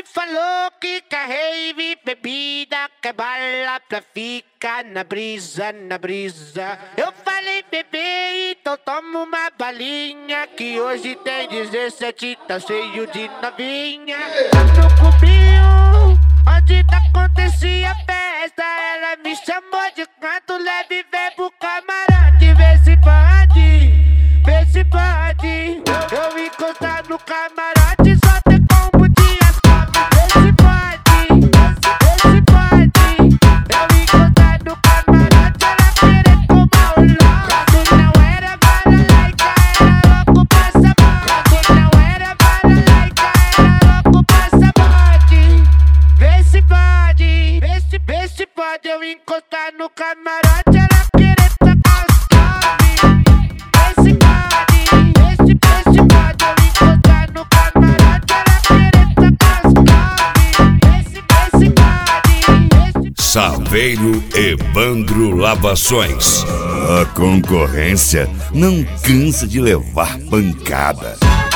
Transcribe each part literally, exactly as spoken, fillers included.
falou que quer rave, bebida, quer bala pra ficar na brisa, na brisa. Eu falei, bebê, então toma uma balinha, que hoje tem dezessete, tá cheio de novinha. No cubinho, onde tá acontecia a festa, ela me chamou de canto leve, vem pro camarote, vê se pode, vê se pode. Eu encostar no camarote, só tem combo de asfalto, vê se pode, vê se pode. Eu encostar no camarote, ela querer tomar o louco. Não era bala laica, era louco passa bode. Não era bala laica, era louco passa bode. Vê se pode, vê se, vê se pode. Eu encostar no camarote, ela querer tacar os come. Vê se pode, vê se, vê se pode. Eu encostar no camarote, ela querer tacar os come. Vê se, vê se pode, vê se. Saveiro Evandro Lavações. A concorrência não cansa de levar pancada.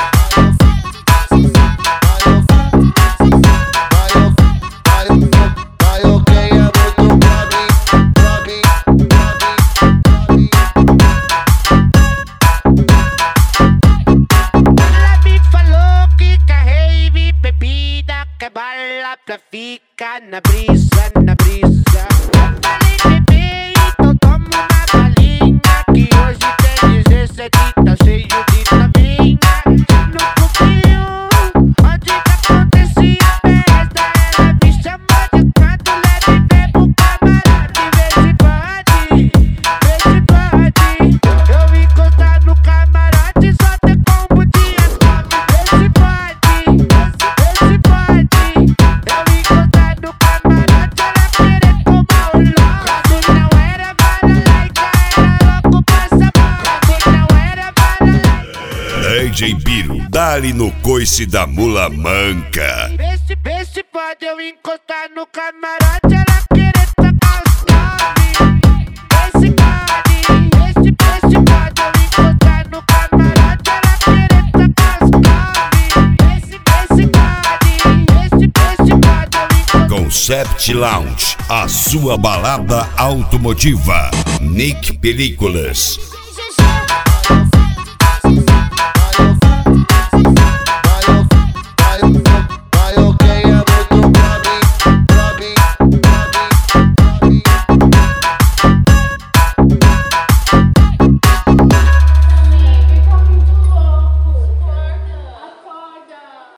Bala pra ficar na brisa, na brisa. Eu falei, bebê, então toma uma balinha, que hoje tem dezessete, tá cheio de novinha. No cubinho, onde tá acontecia a festa, ela me chamou de canto leve, vem pro camarote, vê se pode, vê se pode. Eu encostar no camarote, só tem combo de asfalto, vê se pode, vê se pode. D J Biro, dá-lhe no coice da mula manca. Vê se, vê se pode eu encostar no camarote, ela querer tacar os come. Vê se pode, vê se, vê se pode eu encostar no camarote, ela querer tacar os come. Vê se, vê se pode, vê se, vê se pode eu encostar. Concept Lounge, a sua balada automotiva. Nick Películas.